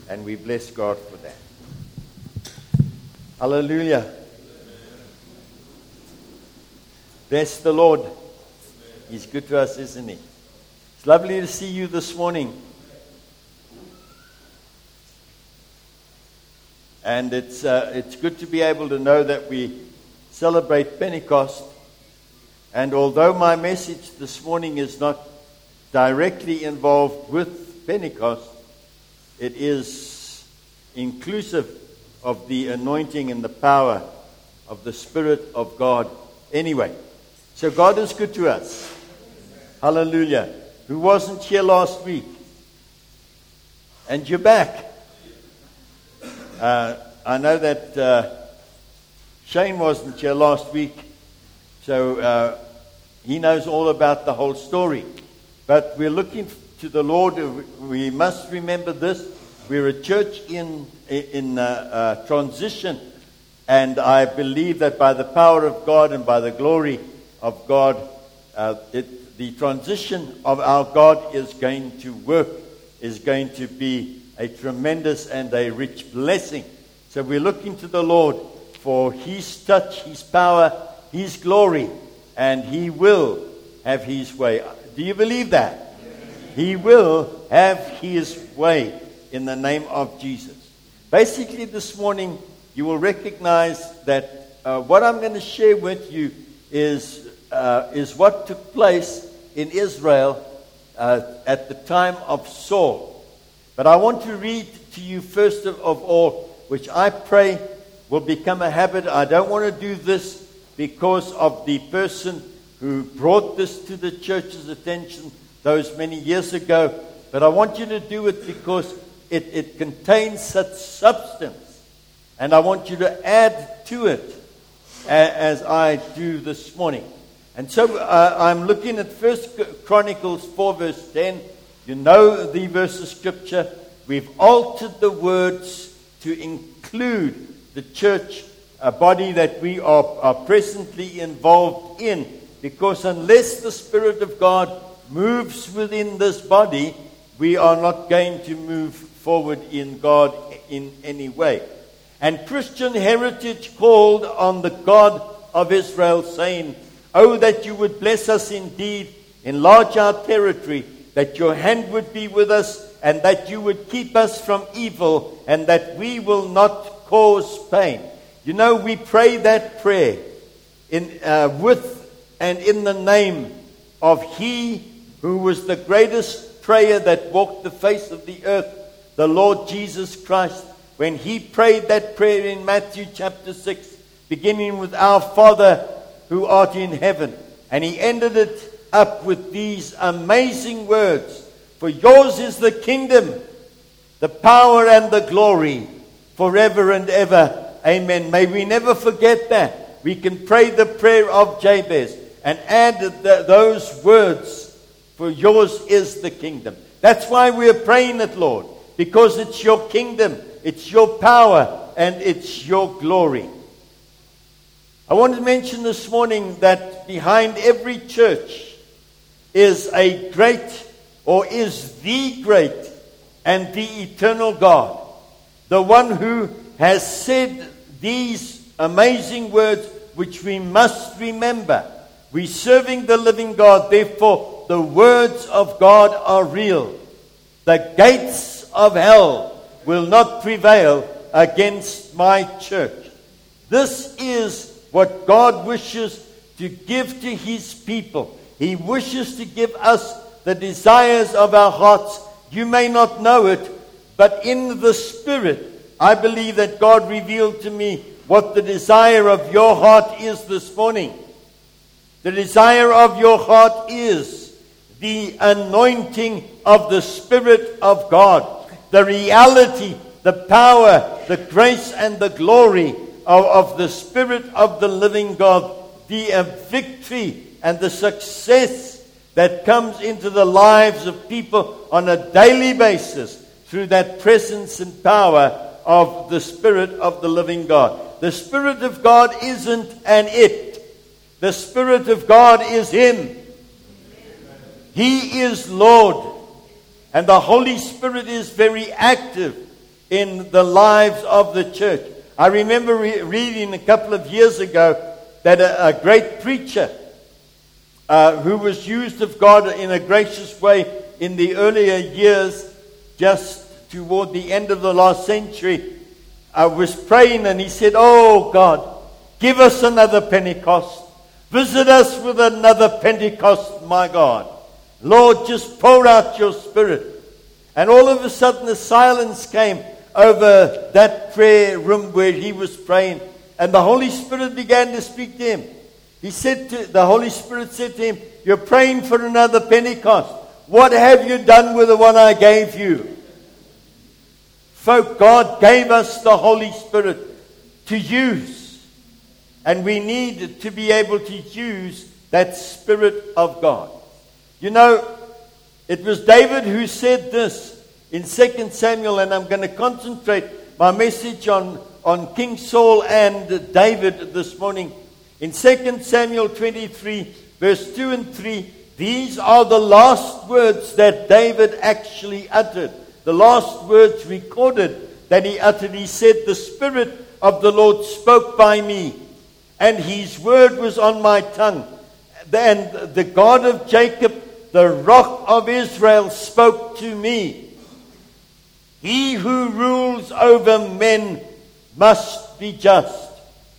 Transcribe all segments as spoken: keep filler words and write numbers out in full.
And we bless God for that. Hallelujah. Bless the Lord. He's good to us, isn't he? It's lovely to see you this morning. And it's uh, it's good to be able to know that we celebrate Pentecost. And although my message this morning is not directly involved with Pentecost, it is inclusive of the anointing and the power of the Spirit of God anyway. So God is good to us. Hallelujah. Who wasn't here last week? And you're back. Uh, I know that uh, Shane wasn't here last week, so uh, he knows all about the whole story. But we're looking to the Lord. We must remember this. We're a church in in uh, uh, transition, and I believe that by the power of God and by the glory of God, uh, it, the transition of our God is going to work, is going to be a tremendous and a rich blessing. So we're looking to the Lord for His touch, His power, His glory, and He will have His way. Do you believe that? He will have His way in the name of Jesus. Basically, this morning, you will recognize that uh, what I'm going to share with you is uh, is what took place in Israel uh, at the time of Saul. But I want to read to you first of, of all, which I pray will become a habit. I don't want to do this because of the person who brought this to the church's attention those many years ago, but I want you to do it because it, it contains such substance, and I want you to add to it a, as I do this morning. And so uh, I'm looking at First Chronicles four verse ten. You know the verse of Scripture. We've altered the words to include the church, a body that we are, are presently involved in, because unless the Spirit of God moves within this body, we are not going to move forward in God in any way. And Christian Heritage called on the God of Israel, saying, "Oh, that you would bless us indeed, enlarge our territory, that your hand would be with us, and that you would keep us from evil, and that we will not cause pain." You know, we pray that prayer in uh, with and in the name of He who was the greatest prayer that walked the face of the earth, the Lord Jesus Christ. When He prayed that prayer in Matthew chapter six, beginning with "Our Father who art in heaven," and He ended it up with these amazing words, "For yours is the kingdom, the power and the glory, forever and ever. Amen." May we never forget that. We can pray the prayer of Jabez and add the, those words, "For yours is the kingdom." That's why we are praying it, Lord, because it's your kingdom, it's your power, and it's your glory. I want to mention this morning that behind every church is a great, or is the great, and the eternal God. The one who has said these amazing words, which we must remember. We're serving the living God, therefore the words of God are real. The gates of hell will not prevail against my church. This is what God wishes to give to His people. He wishes to give us the desires of our hearts. You may not know it, but in the Spirit, I believe that God revealed to me what the desire of your heart is this morning. The desire of your heart is the anointing of the Spirit of God, the reality, the power, the grace, and the glory of, of the Spirit of the living God, the uh, victory and the success that comes into the lives of people on a daily basis through that presence and power of the Spirit of the living God. The Spirit of God isn't an it. The Spirit of God is Him. He is Lord. And the Holy Spirit is very active in the lives of the church. I remember re- reading a couple of years ago that a, a great preacher uh, who was used of God in a gracious way in the earlier years, just toward the end of the last century, uh, was praying, and he said, "Oh God, give us another Pentecost. Visit us with another Pentecost, my God. Lord, just pour out your Spirit." And all of a sudden a silence came over that prayer room where he was praying. And the Holy Spirit began to speak to him. He said to, the Holy Spirit said to him, "You're praying for another Pentecost. What have you done with the one I gave you?" Folk, God gave us the Holy Spirit to use. And we need to be able to use that Spirit of God. You know, it was David who said this in Second Samuel, and I'm going to concentrate my message on, on King Saul and David this morning. In Second Samuel twenty-three, verse two and three, these are the last words that David actually uttered. The last words recorded that he uttered. He said, "The Spirit of the Lord spoke by me, and his word was on my tongue. And the God of Jacob, the rock of Israel, spoke to me. He who rules over men must be just."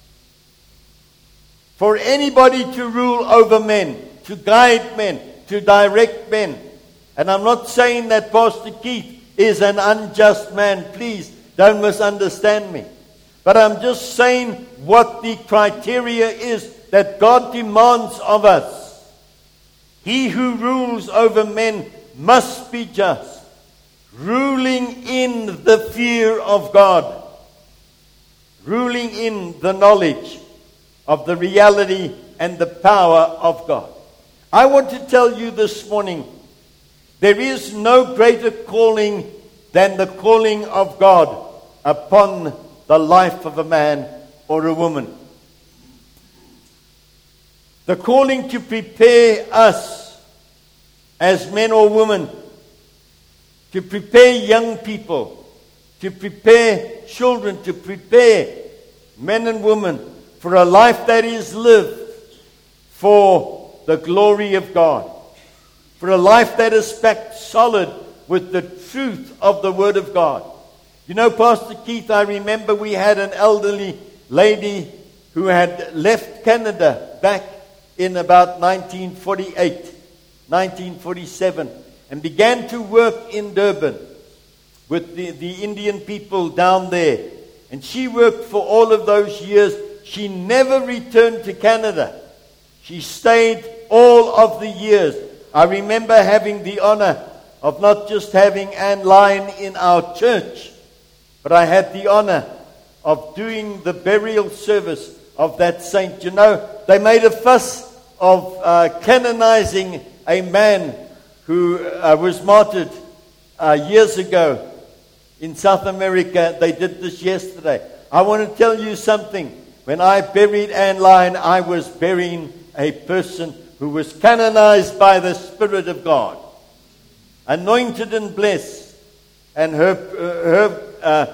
For anybody to rule over men, to guide men, to direct men. And I'm not saying that Pastor Keith is an unjust man. Please don't misunderstand me. But I'm just saying what the criteria is that God demands of us. He who rules over men must be just, ruling in the fear of God, ruling in the knowledge of the reality and the power of God. I want to tell you this morning, there is no greater calling than the calling of God upon the life of a man or a woman. The calling to prepare us as men or women, to prepare young people, to prepare children, to prepare men and women for a life that is lived for the glory of God, for a life that is packed solid with the truth of the Word of God. You know, Pastor Keith, I remember we had an elderly lady who had left Canada back in about nineteen forty-eight, nineteen forty-seven, and began to work in Durban with the, the Indian people down there. And she worked for all of those years. She never returned to Canada. She stayed all of the years. I remember having the honor of not just having Anne Lyon in our church, but I had the honor of doing the burial service of that saint. You know, they made a fuss of uh, canonizing a man who uh, was martyred uh, years ago in South America. They did this yesterday. I want to tell you something. When I buried Anne Lyon, I was burying a person who was canonized by the Spirit of God, anointed and blessed, and her her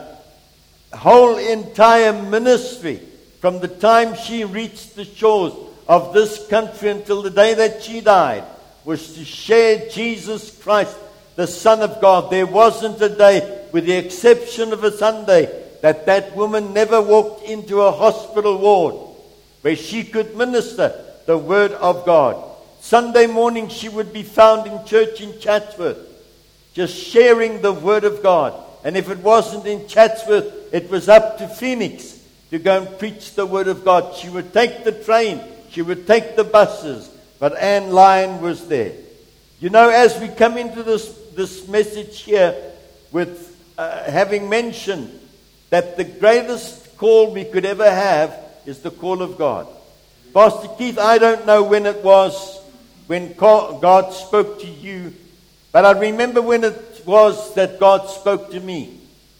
uh, whole entire ministry from the time she reached the shores of this country until the day that she died was to share Jesus Christ, the Son of God. There wasn't a day, with the exception of a Sunday, that that woman never walked into a hospital ward where she could minister the Word of God. Sunday morning she would be found in church in Chatsworth, just sharing the Word of God. And if it wasn't in Chatsworth, it was up to Phoenix to go and preach the Word of God. She would take the train, she would take the buses, but Anne Lyon was there. You know, as we come into this, this message here with uh, having mentioned that the greatest call we could ever have is the call of God. Pastor Keith, I don't know when it was when God spoke to you, but I remember when it was that God spoke to me.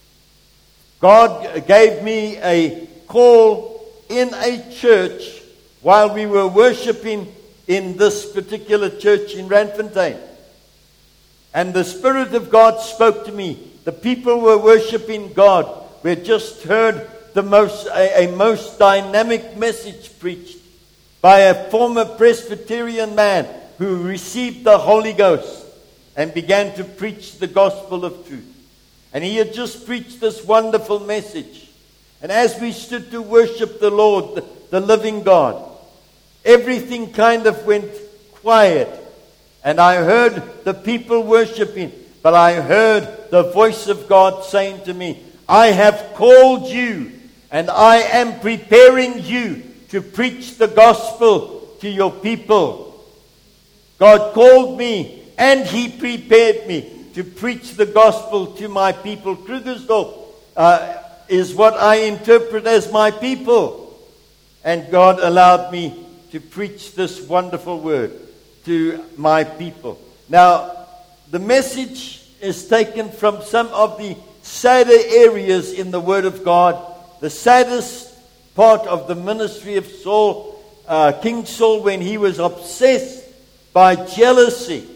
God gave me a call in a church while we were worshiping in this particular church in Randfontein. And the Spirit of God spoke to me. The people were worshiping God. We just heard the most a, a most dynamic message preached by a former Presbyterian man who received the Holy Ghost and began to preach the gospel of truth. And he had just preached this wonderful message. And as we stood to worship the Lord, the, the living God, everything kind of went quiet. And I heard the people worshiping, but I heard the voice of God saying to me, I have called you, and I am preparing you to preach the gospel to your people. God called me, and He prepared me to preach the gospel to my people. Krugersdorp uh, is what I interpret as my people. And God allowed me to preach this wonderful word to my people. Now, the message is taken from some of the sadder areas in the Word of God. The saddest part of the ministry of Saul, uh, King Saul, when he was obsessed by jealousy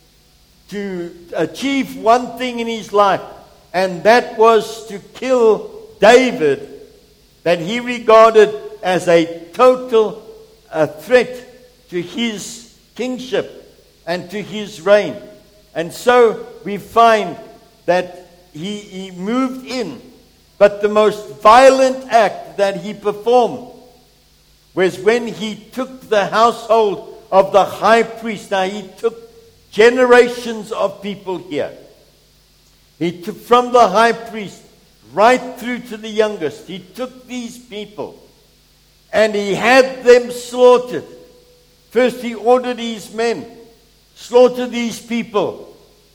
to achieve one thing in his life, and that was to kill David, that he regarded as a total uh, threat to his kingship and to his reign. And so we find that he, he moved in, but the most violent act that he performed was when he took the household of the high priest. Now, he took generations of people here. He took from the high priest right through to the youngest. He took these people and he had them slaughtered. First, he ordered his men, slaughter these people.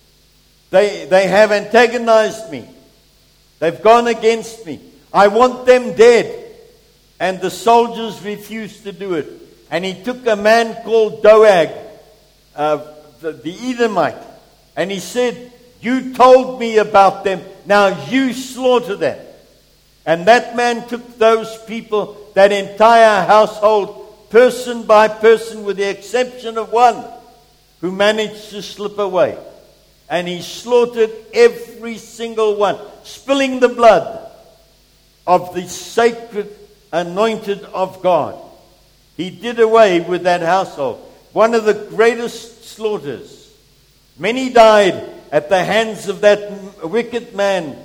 They, they have antagonized me. They've gone against me. I want them dead. And the soldiers refused to do it. And he took a man called Doeg, uh, the, the Edomite, and he said, you told me about them, now you slaughter them. And that man took those people, that entire household, person by person, with the exception of one, who managed to slip away. And he slaughtered every single one, spilling the blood of the sacred anointed of God. He did away with that household. One of the greatest slaughters. Many died at the hands of that wicked man,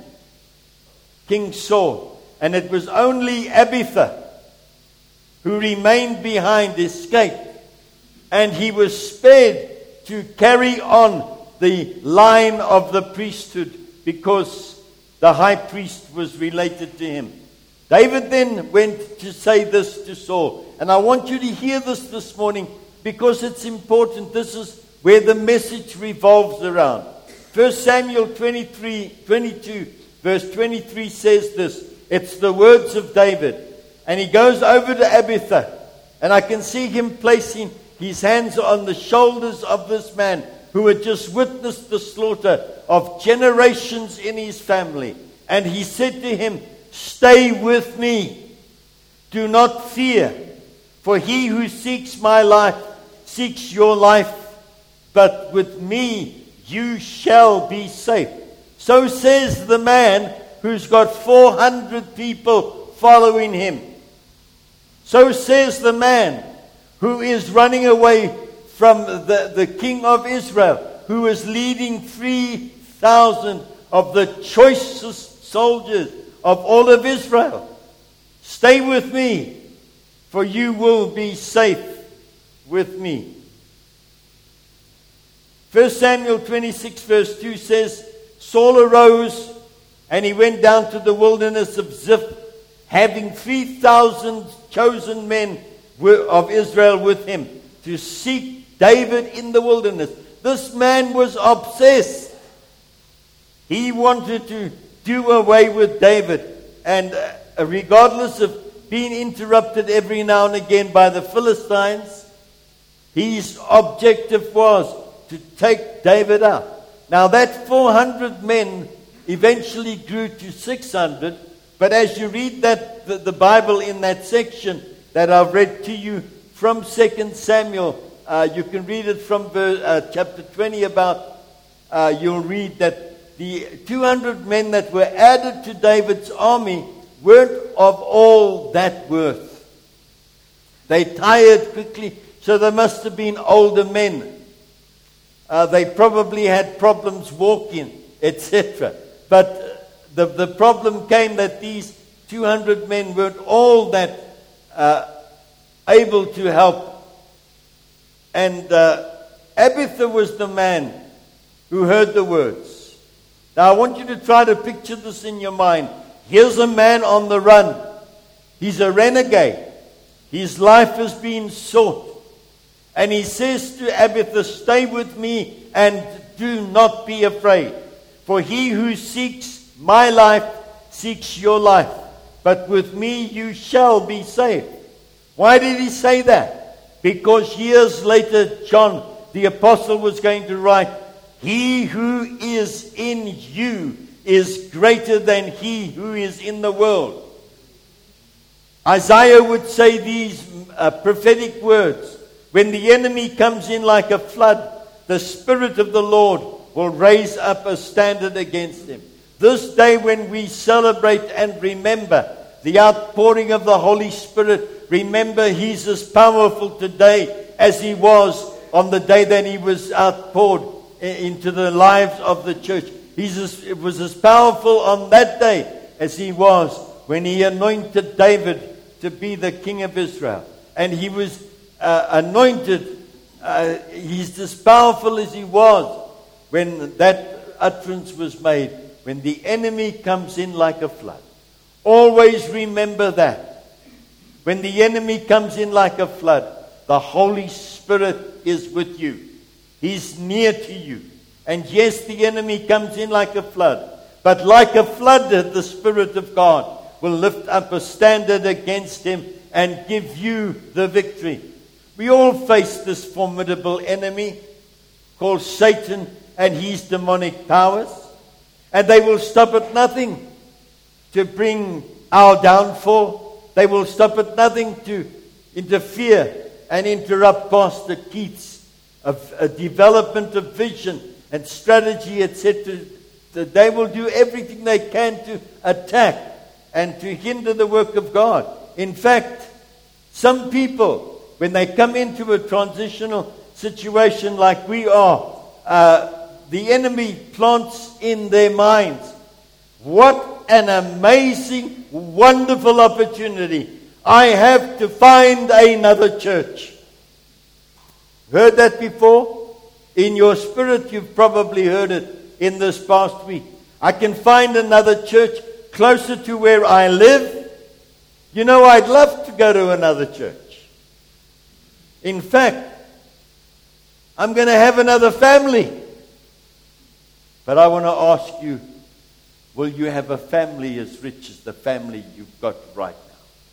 King Saul. And it was only Abiathar who remained behind, escaped. And he was spared to carry on the line of the priesthood because the high priest was related to him. David then went to say this to Saul. And I want you to hear this this morning because it's important. This is where the message revolves around. First Samuel twenty-three, twenty-two, verse twenty-three says this. It's the words of David. And he goes over to Abiathar. And I can see him placing his hands on the shoulders of this man who had just witnessed the slaughter of generations in his family. And he said to him, stay with me. Do not fear. For he who seeks my life seeks your life. But with me you shall be safe. So says the man who's got four hundred people following him. So says the man who is running away from the, the king of Israel, who is leading three thousand of the choicest soldiers of all of Israel. Stay with me, for you will be safe with me. First Samuel twenty-six verse two says, Saul arose and he went down to the wilderness of Ziph, having three thousand chosen men of Israel with him, to seek David in the wilderness. This man was obsessed. He wanted to do away with David. And uh, regardless of being interrupted every now and again by the Philistines, his objective was to take David out. Now that four hundred men eventually grew to six hundred. But as you read that the, the Bible in that section that I've read to you from Second Samuel, uh, you can read it from verse, uh, chapter twenty about, uh, you'll read that the two hundred men that were added to David's army weren't of all that worth. They tired quickly, so they must have been older men. Uh, they probably had problems walking, et cetera. But the, the problem came that these two hundred men weren't all that uh, able to help. And uh, Abiathar was the man who heard the words. Now I want you to try to picture this in your mind. Here's a man on the run. He's a renegade. His life has been sought. And he says to Abiathar, stay with me and do not be afraid. For he who seeks my life seeks your life. But with me you shall be saved. Why did he say that? Because years later, John the apostle was going to write, he who is in you is greater than he who is in the world. Isaiah would say these uh, prophetic words. When the enemy comes in like a flood, the Spirit of the Lord will raise up a standard against him. This day when we celebrate and remember the outpouring of the Holy Spirit, remember He's as powerful today as He was on the day that He was outpoured into the lives of the church. He's as, it was as powerful on that day as He was when He anointed David to be the king of Israel. And He was uh, anointed, uh, He's as powerful as He was when that utterance was made, when the enemy comes in like a flood. Always remember that. When the enemy comes in like a flood, the Holy Spirit is with you. He's near to you. And yes, the enemy comes in like a flood. But like a flood, the Spirit of God will lift up a standard against him and give you the victory. We all face this formidable enemy called Satan and his demonic powers. And they will stop at nothing to bring our downfall. They will stop at nothing to interfere and interrupt Pastor Keith's a, a development of vision and strategy, et cetera. They will do everything they can to attack and to hinder the work of God. In fact, some people, when they come into a transitional situation like we are, uh, the enemy plants in their minds, what an amazing, wonderful opportunity. I have to find another church. Heard that before? In your spirit, you've probably heard it in this past week. I can find another church closer to where I live. You know, I'd love to go to another church. In fact, I'm going to have another family. But I want to ask you, will you have a family as rich as the family you've got right now?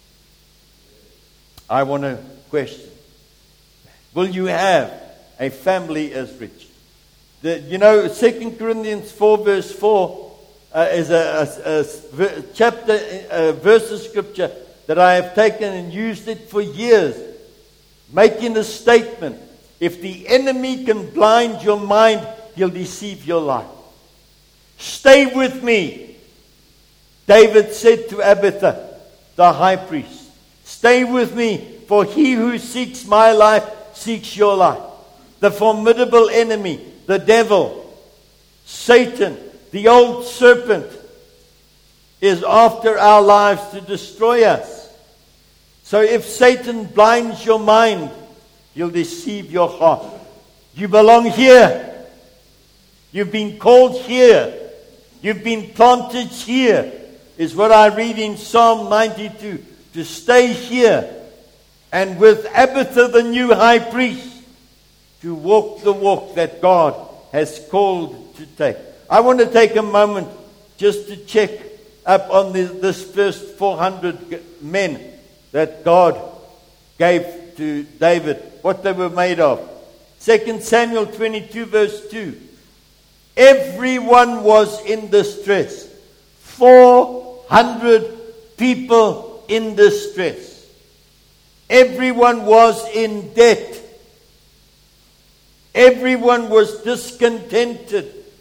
I want to question. Will you have a family as rich? The, you know, Second Corinthians four verse four uh, is a, a, a chapter, a verse of scripture that I have taken and used it for years, making a statement. If the enemy can blind your mind, he'll deceive your life. Stay with me, David said to Abiathar, the high priest. Stay with me, for he who seeks my life seeks your life. The formidable enemy, the devil, Satan, the old serpent, is after our lives to destroy us. So if Satan blinds your mind, he'll deceive your heart. You belong here. You've been called here. You've been planted here, is what I read in Psalm ninety-two. To stay here. And with Abiathar, the new high priest, to walk the walk that God has called to take. I want to take a moment just to check up on the, this first four hundred men that God gave to David, what they were made of. Second Samuel twenty-two verse two. Everyone was in distress. four hundred people in distress. Everyone was in debt. Everyone was discontented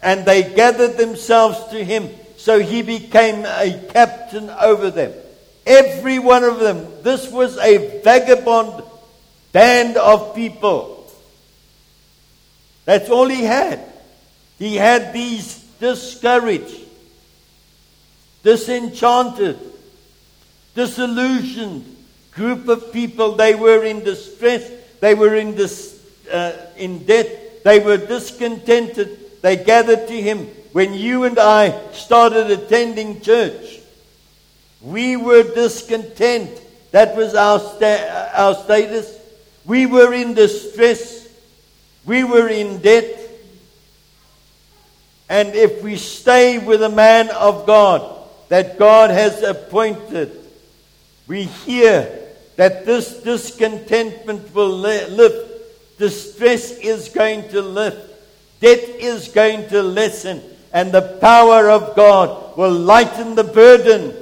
and they gathered themselves to him. So he became a captain over them. Every one of them. This was a vagabond band of people. That's all he had. He had these discouraged, disenchanted, disillusioned group of people. They were in distress. They were in dis, uh, in debt. They were discontented. They gathered to him. When you and I started attending church, we were discontent. That was our sta- our status. We were in distress. We were in debt. And if we stay with a man of God that God has appointed, we hear that this discontentment will lift. Distress is going to lift. Debt is going to lessen. And the power of God will lighten the burden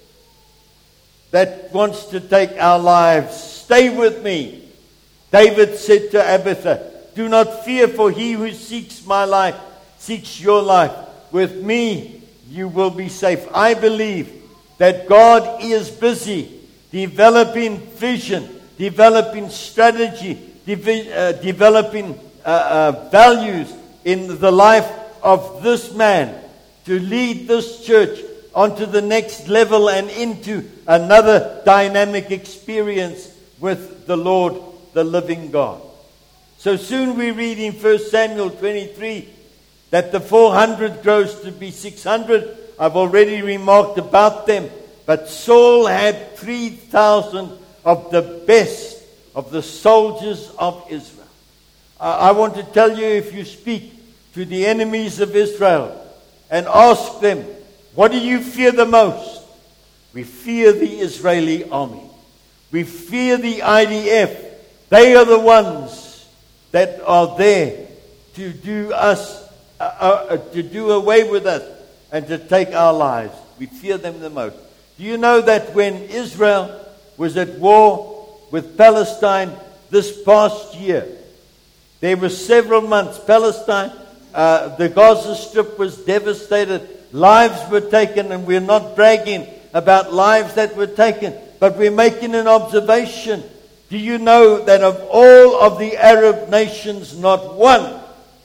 that wants to take our lives. Stay with me. David said to Abiathar, do not fear, for he who seeks my life seeks your life. With me you will be safe. I believe that God is busy developing vision, developing strategy, devi- uh, developing uh, uh, values in the life of this man to lead this church onto the next level and into another dynamic experience with the Lord, the living God. So soon we read in First Samuel twenty-three that the four hundred grows to be six hundred. I've already remarked about them. But Saul had three thousand of the best of the soldiers of Israel. Uh, I want to tell you, if you speak to the enemies of Israel and ask them, what do you fear the most? We fear the Israeli army. We fear the I D F. They are the ones that are there to do us, uh, uh, to do away with us and to take our lives. We fear them the most. Do you know that when Israel was at war with Palestine this past year, there were several months, Palestine, uh, the Gaza Strip was devastated, lives were taken, and we're not bragging about lives that were taken, but we're making an observation. Do you know that of all of the Arab nations, not one,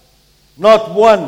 not one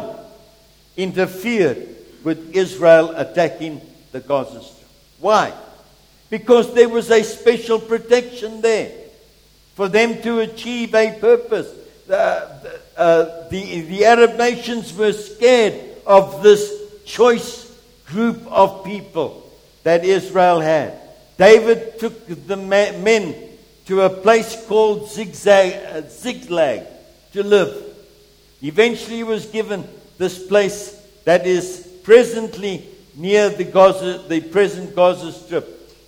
interfered with Israel attacking the Gaza Strip? Why? Because there was a special protection there for them to achieve a purpose. Uh, uh, the, the Arab nations were scared of this choice group of people that Israel had. David took the men to a place called Zigzag, uh, Ziklag to live. Eventually he was given this place that is presently near the Gaza, the present Gaza Strip.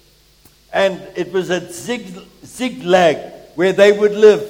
And it was at Zig, Ziklag where they would live.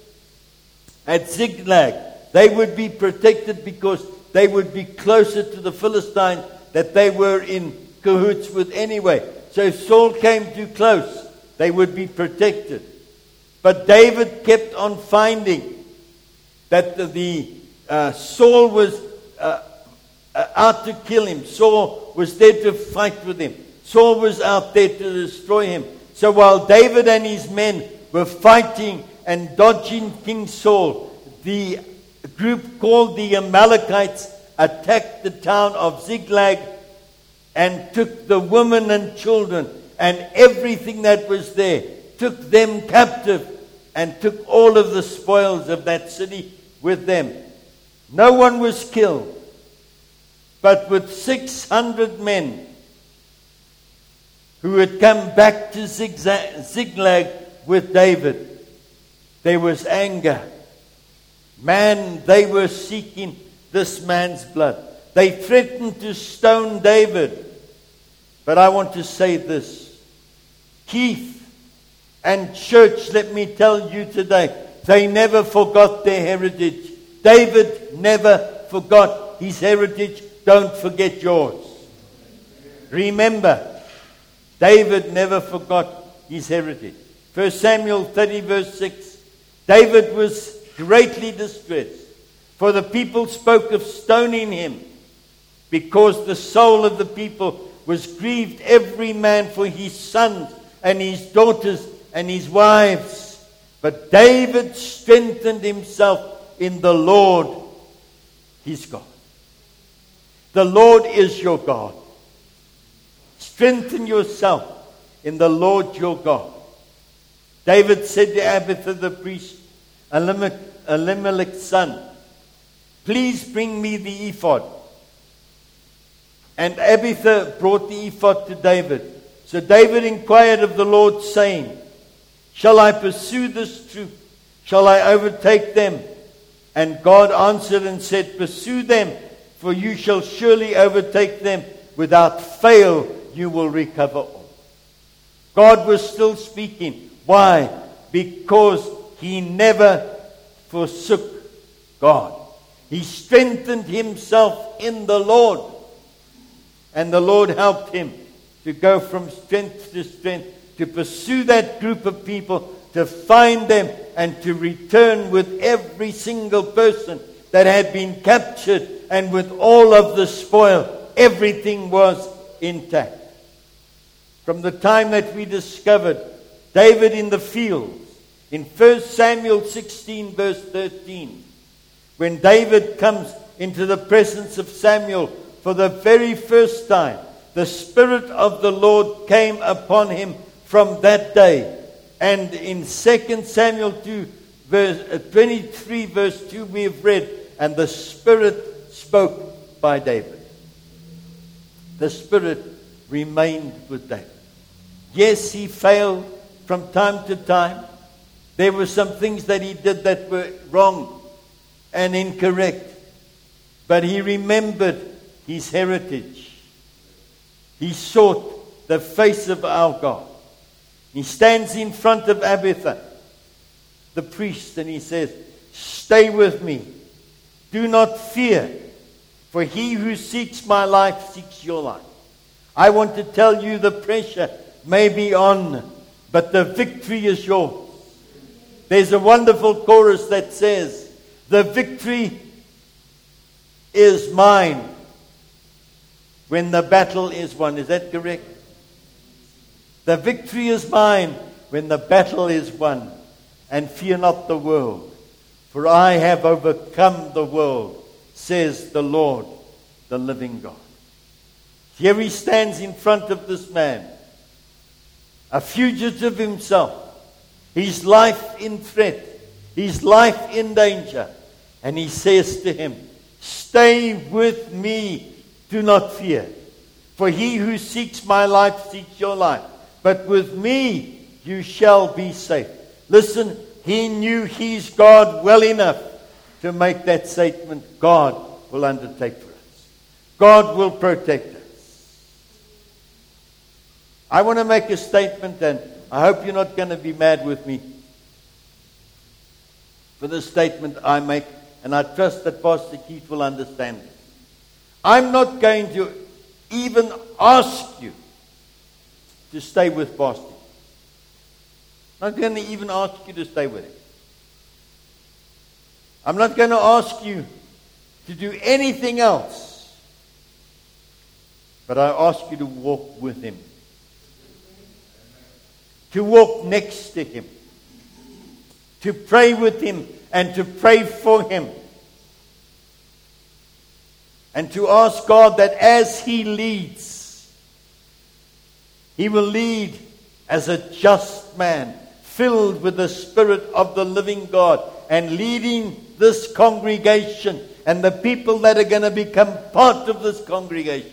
At Ziklag, they would be protected because they would be closer to the Philistines that they were in cahoots with anyway. So if Saul came too close, they would be protected. But David kept on finding that the, the uh, Saul was uh, uh, out to kill him. Saul was there to fight with him. Saul was out there to destroy him. So while David and his men were fighting and dodging King Saul, the group called the Amalekites attacked the town of Ziklag and took the women and children and everything that was there, took them captive and took all of the spoils of that city with them. No one was killed, but with six hundred men who had come back to Ziklag with David, there was anger. Man, they were seeking this man's blood. They threatened to stone David. But I want to say this. Keith and church, let me tell you today, they never forgot their heritage. David never forgot his heritage. Don't forget yours. Remember, David never forgot his heritage. First Samuel thirty verse six. David was greatly distressed. For the people spoke of stoning him, because the soul of the people was grieved, every man for his sons and his daughters and his wives. But David strengthened himself in the Lord his God. The Lord is your God. Strengthen yourself in the Lord your God. David said to Abiathar the priest, Elimelech, Elimelech's son, please bring me the ephod. And Abiathar brought the ephod to David. So David inquired of the Lord, saying, shall I pursue this troop? Shall I overtake them? And God answered and said, pursue them, for you shall surely overtake them. Without fail, you will recover all. God was still speaking. Why? Because he never forsook God. He strengthened himself in the Lord. And the Lord helped him to go from strength to strength, to pursue that group of people, to find them, and to return with every single person that had been captured, and with all of the spoil. Everything was intact. From the time that we discovered David in the fields, in First Samuel sixteen verse thirteen, when David comes into the presence of Samuel for the very first time, the Spirit of the Lord came upon him from that day. And in Second Samuel two, verse twenty-three, verse two, we have read, and the Spirit spoke by David. The Spirit remained with David. Yes, he failed from time to time. There were some things that he did that were wrong and incorrect. But he remembered his heritage. He sought the face of our God. He stands in front of Abiathar, the priest, and he says, stay with me. Do not fear, for he who seeks my life seeks your life. I want to tell you the pressure may be on, but the victory is yours. There's a wonderful chorus that says, the victory is mine when the battle is won. Is that correct? The victory is mine when the battle is won. And fear not the world, for I have overcome the world, says the Lord, the living God. Here he stands in front of this man, a fugitive himself, his life in threat, his life in danger. And he says to him, stay with me, do not fear. For he who seeks my life seeks your life. But with me you shall be safe. Listen, he knew his God well enough to make that statement, God will undertake for us. God will protect us. I want to make a statement, and I hope you're not going to be mad with me for the statement I make, and I trust that Pastor Keith will understand it. I'm not going to even ask you to stay with Pastor. I'm not going to even ask you to stay with him. I'm not going to ask you to do anything else, but I ask you to walk with him. To walk next to him. To pray with him and to pray for him. And to ask God that as he leads, he will lead as a just man, filled with the Spirit of the living God, and leading this congregation and the people that are going to become part of this congregation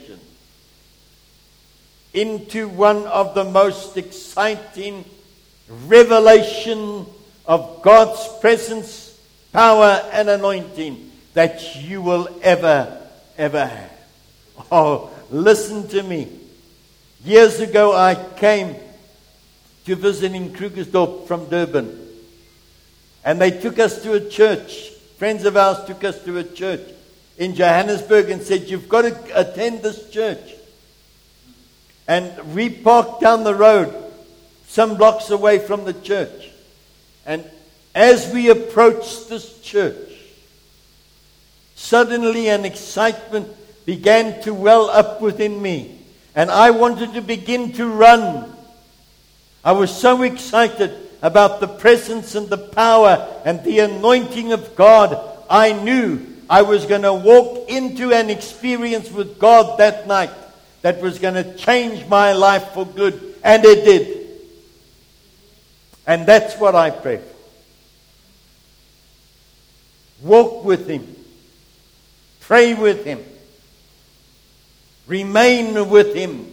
into one of the most exciting revelation of God's presence, power, and anointing that you will ever, ever have. Oh, listen to me. Years ago, I came to visit in Krugersdorp from Durban. And they took us to a church. Friends of ours took us to a church in Johannesburg and said, you've got to attend this church. And we parked down the road, some blocks away from the church. And as we approached this church, Suddenly an excitement began to well up within me, and I wanted to begin to run. I was so excited about the presence and the power and the anointing of God. I knew I was going to walk into an experience with God that night that was going to change my life for good, and it did. And that's what I pray for. Walk with Him. Pray with Him. Remain with Him.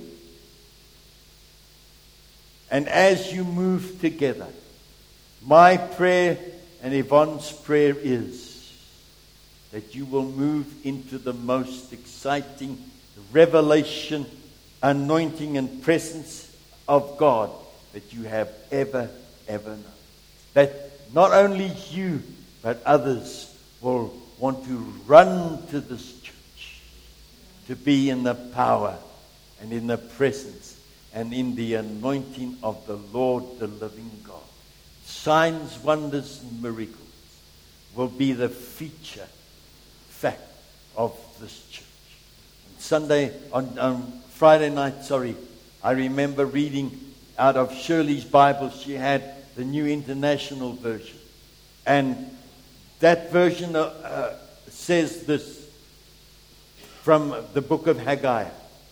And as you move together, my prayer and Yvonne's prayer is that you will move into the most exciting revelation, anointing, and presence of God that you have ever, ever known. That not only you, but others will want to run to this church to be in the power and in the presence and in the anointing of the Lord, the living God. Signs, wonders, and miracles will be the feature fact of this church. On Sunday, on, on Friday night, sorry, I remember reading out of Shirley's Bible. She had the New International Version. And that version uh, uh, says this from the book of Haggai.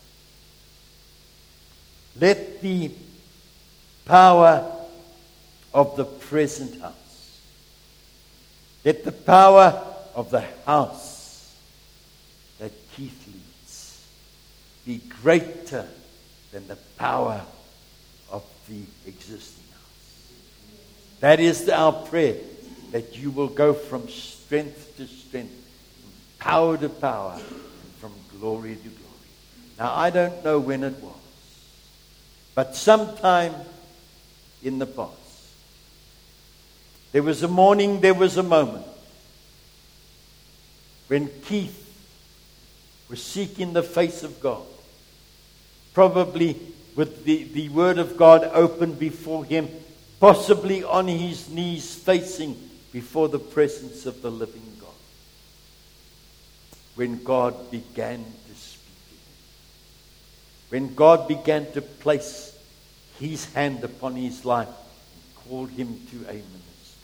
Let the power of the present house, let the power of the house that Keith leads be greater than the power of the existing house. That is our prayer, that you will go from strength to strength, from power to power, and from glory to glory. Now, I don't know when it was, but sometime in the past, there was a morning, there was a moment when Keith was seeking the face of God, probably with the, the Word of God open before him, possibly on his knees facing before the presence of the living God, when God began to speak to him, when God began to place His hand upon his life and called him to a ministry.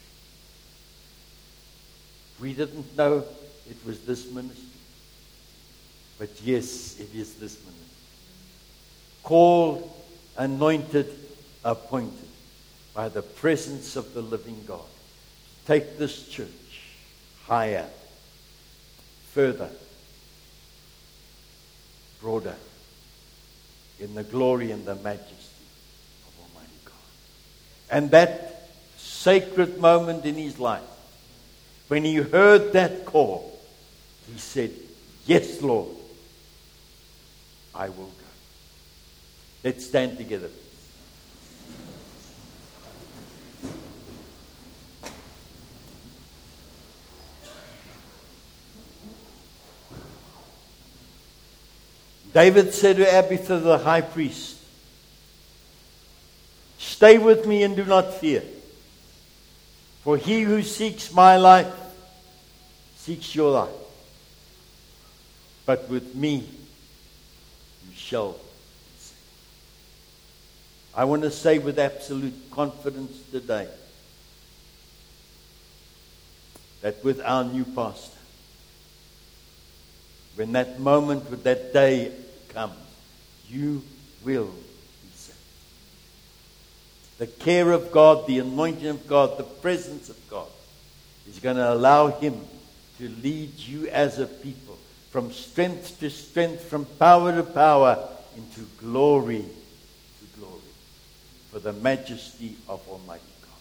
We didn't know it was this ministry, but yes, it is this ministry. Called, anointed, appointed by the presence of the living God. Take this church higher, further, broader, in the glory and the majesty of Almighty God. And that sacred moment in his life, when he heard that call, he said, "Yes, Lord, I will go." Let's stand together. David said to Abiathar the high priest, "Stay with me and do not fear. For he who seeks my life seeks your life. But with me you shall be saved." I want to say with absolute confidence today that with our new pastor, when that moment, when that day comes, you will be saved. The care of God, the anointing of God, the presence of God is going to allow him to lead you as a people from strength to strength, from power to power, into glory to glory, for the majesty of Almighty God.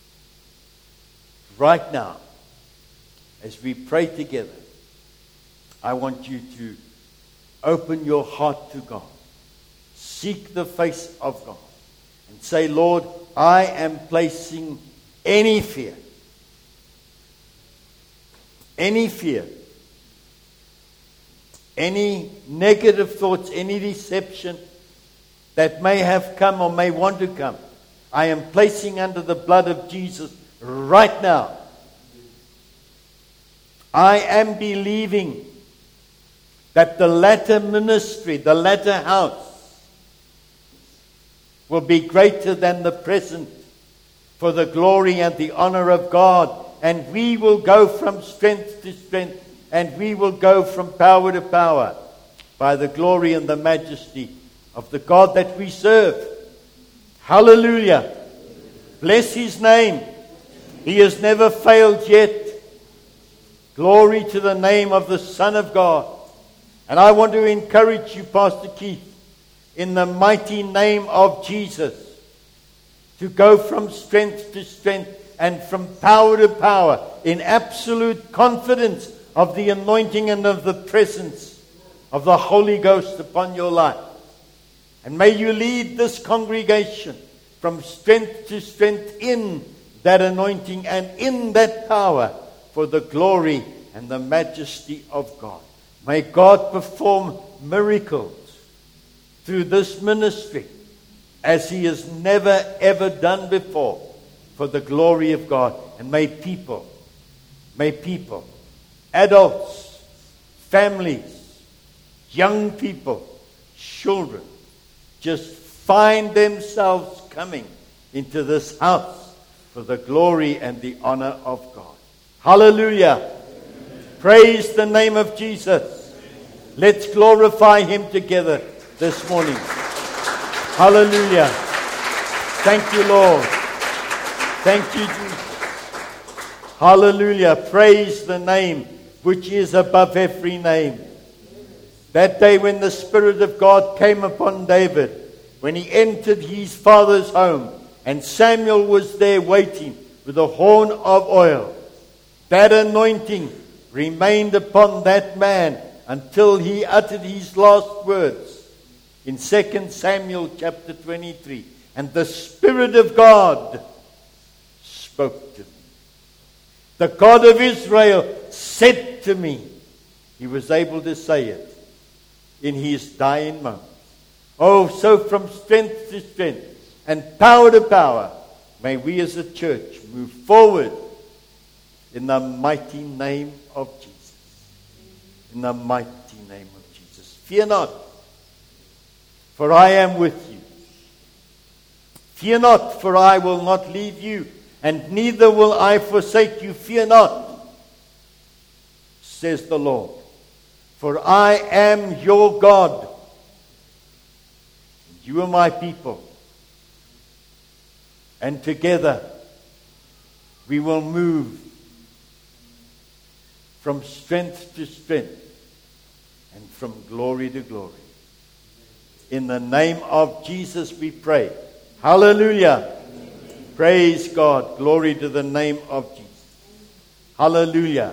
Right now, as we pray together, I want you to open your heart to God. Seek the face of God. And say, "Lord, I am placing any fear, any fear, any negative thoughts, any deception that may have come or may want to come, I am placing under the blood of Jesus right now. I am believing that the latter ministry, the latter house, will be greater than the present for the glory and the honor of God. And we will go from strength to strength, and we will go from power to power by the glory and the majesty of the God that we serve. Hallelujah. Bless his name. He has never failed yet. Glory to the name of the Son of God. And I want to encourage you, Pastor Keith, in the mighty name of Jesus, to go from strength to strength and from power to power in absolute confidence of the anointing and of the presence of the Holy Ghost upon your life. And may you lead this congregation from strength to strength in that anointing and in that power for the glory and the majesty of God. May God perform miracles through this ministry as he has never ever done before for the glory of God. And may people, may people, adults, families, young people, children, just find themselves coming into this house for the glory and the honor of God. Hallelujah. Amen. Praise the name of Jesus. Amen. Let's glorify him together this morning. Hallelujah. Thank you, Lord. Thank you, Jesus. Hallelujah. Praise the name which is above every name. That day when the Spirit of God came upon David, when he entered his father's home, and Samuel was there waiting with a horn of oil, that anointing remained upon that man until he uttered his last words in Second Samuel chapter twenty-three. And the Spirit of God spoke to me. The God of Israel said to me. He was able to say it in his dying moment. Oh, so from strength to strength and power to power, may we as a church move forward in the mighty name of Jesus. In the mighty name of Jesus. Fear not, for I am with you. Fear not, for I will not leave you, and neither will I forsake you. Fear not, says the Lord, for I am your God. You are my people. And together we will move from strength to strength and from glory to glory. In the name of Jesus we pray. Hallelujah. Amen. Praise God. Glory to the name of Jesus. Hallelujah.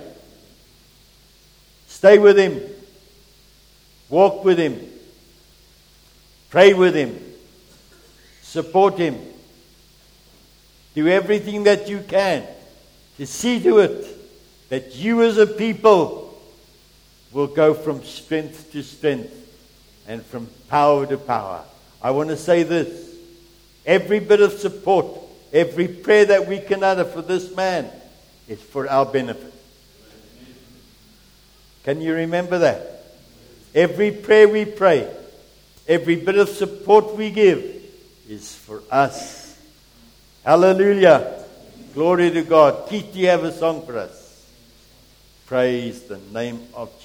Stay with him. Walk with him. Pray with him. Support him. Do everything that you can to see to it that you as a people will go from strength to strength and from power to power. I want to say this. Every bit of support, every prayer that we can utter for this man is for our benefit. Can you remember that? Every prayer we pray, every bit of support we give is for us. Hallelujah. Glory to God. Keith, do you have a song for us? Praise the name of Jesus.